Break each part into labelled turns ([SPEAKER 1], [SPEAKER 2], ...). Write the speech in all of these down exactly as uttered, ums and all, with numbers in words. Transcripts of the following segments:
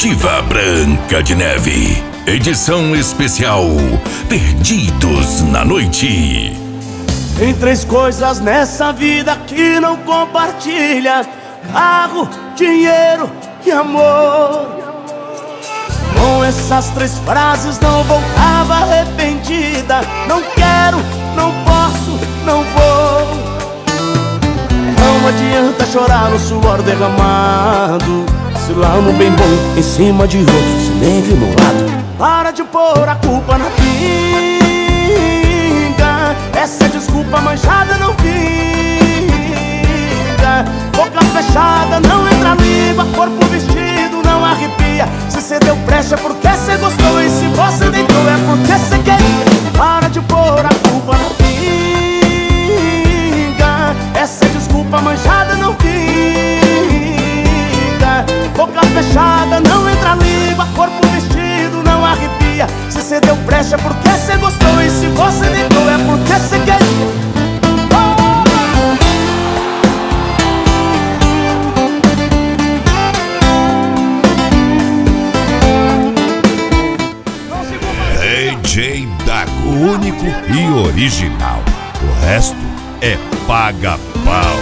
[SPEAKER 1] Comitiva Branca de Neve. Edição especial Perdidos na Noite.
[SPEAKER 2] Tem três coisas nessa vida que não compartilha: carro, dinheiro e amor. Com essas três frases não voltava arrependida. Não quero, não posso, não vou. Não adianta chorar no suor derramado, se lá no bem bom em cima de outro, se nem viu no lado. Para de pôr a culpa na pinga, essa desculpa manchada não vinga. Boca fechada não entra língua, corpo vestido não arrepia. Se cê deu brecha é porque cê gostou, e se você deitou é porque cê queria. Para de pôr a culpa na pinga, essa desculpa manchada não vinga. Boca fechada não entra língua, corpo vestido não arrepia. Se cê deu brecha é porque cê gostou, e se você deitou é porque cê queria.
[SPEAKER 1] D J Dago, único e original. O resto é paga-pau.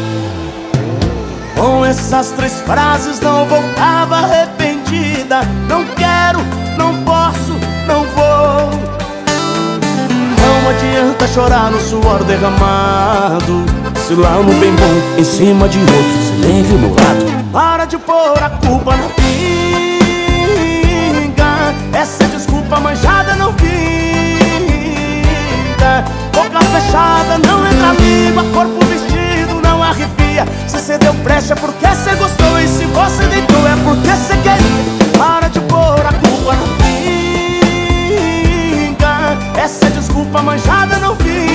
[SPEAKER 2] Com essas três frases não voltava arrependida. Não quero, não posso, não vou. Não adianta chorar no suor derramado, se lá no bem bom em cima de outro, se nem viu no lado. Para de pôr a culpa na pinga, essa desculpa manchada não vinga. Boca fechada não entra língua, corpo vestido não arrepia. Se cê deu brecha é porque cê gostou, e se você deitou é porque cê queria. Para de pôr a culpa na pinga, essa desculpa manchada não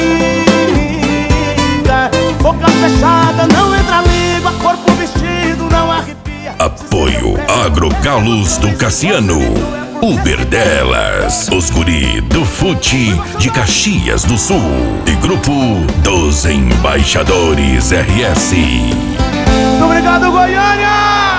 [SPEAKER 2] vinga. Boca fechada não entra língua, corpo vestido não arrepia.
[SPEAKER 1] Apoio Agrocalos do Cassiano, Uber delas, os guri do Fute de Caxias do Sul e Grupo dos Embaixadores R S.
[SPEAKER 2] Muito obrigado, Goiânia!